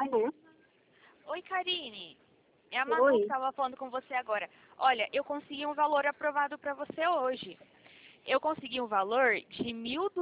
Alô? Oi, Karine. É a Manu que Oi. estava falando com você agora. Olha, eu consegui um valor aprovado para você hoje. Eu consegui um valor de R$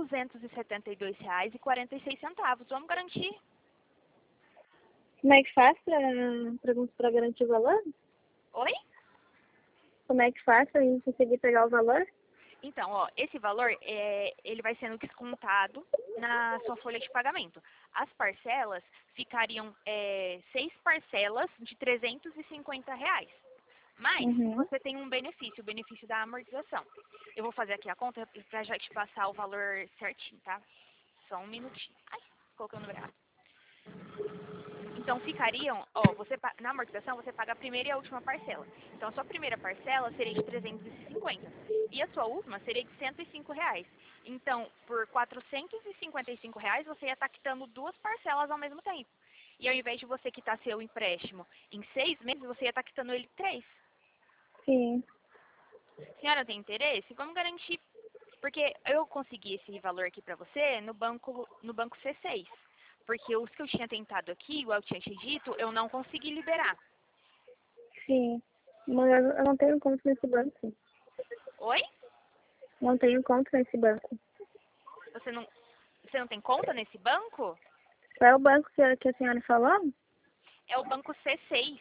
1.272,46. Vamos garantir? Como é que faz pra garantir o valor? Oi? Como é que faz pra gente conseguir pegar o valor? Então, ó, esse valor, ele vai sendo descontado na sua folha de pagamento. As parcelas ficariam 6 parcelas de R$ 350. Mas Uhum. você tem um benefício, o benefício da amortização. Eu vou fazer aqui a conta para já te passar o valor certinho, tá? Só um minutinho. Ai, coloquei o número errado. Então ficariam, ó, na amortização você paga a primeira e a última parcela. Então a sua primeira parcela seria de 350 e a sua última seria de R$ 105. Então, por R$ 455 você ia estar quitando duas parcelas ao mesmo tempo. E ao invés de você quitar seu empréstimo em 6 meses, você ia estar quitando ele em 3. Sim. Senhora tem interesse? Vamos garantir, porque eu consegui esse valor aqui para você no banco C6. Porque os que eu tinha tentado aqui, igual eu tinha te dito, eu não consegui liberar. Sim. Mas eu não tenho conta nesse banco. Oi? Não tenho conta nesse banco. Você não tem conta nesse banco? Qual é o banco que a senhora falou? É o banco C6.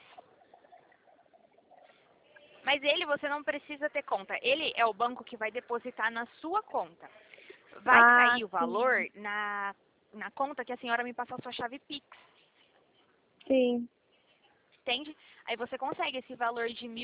Mas ele você não precisa ter conta. Ele é o banco que vai depositar na sua conta. Vai Ah, cair o valor sim. na conta que a senhora me passou a sua chave Pix. Sim. Entende? Aí você consegue esse valor de R$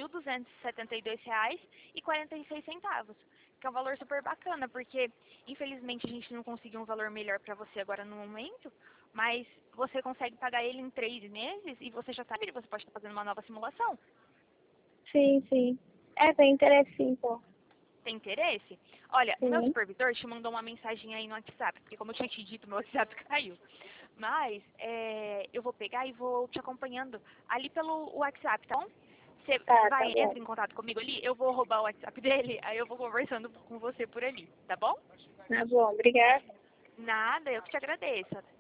1.272,46, que é um valor super bacana, porque infelizmente a gente não conseguiu um valor melhor para você agora no momento, mas você consegue pagar ele em 3 meses e você já está livre, você pode estar fazendo uma nova simulação. Sim, sim. É, tem interesse sim, então. Tem interesse? Olha, o meu Sim. supervisor te mandou uma mensagem aí no WhatsApp, porque como eu tinha te dito, meu WhatsApp caiu. Mas eu vou pegar e vou te acompanhando ali pelo WhatsApp, tá bom? Você Tá bom. entra em contato comigo ali, eu vou roubar o WhatsApp dele, aí eu vou conversando com você por ali, tá bom? Tá bom, obrigada. Nada, eu que te agradeço.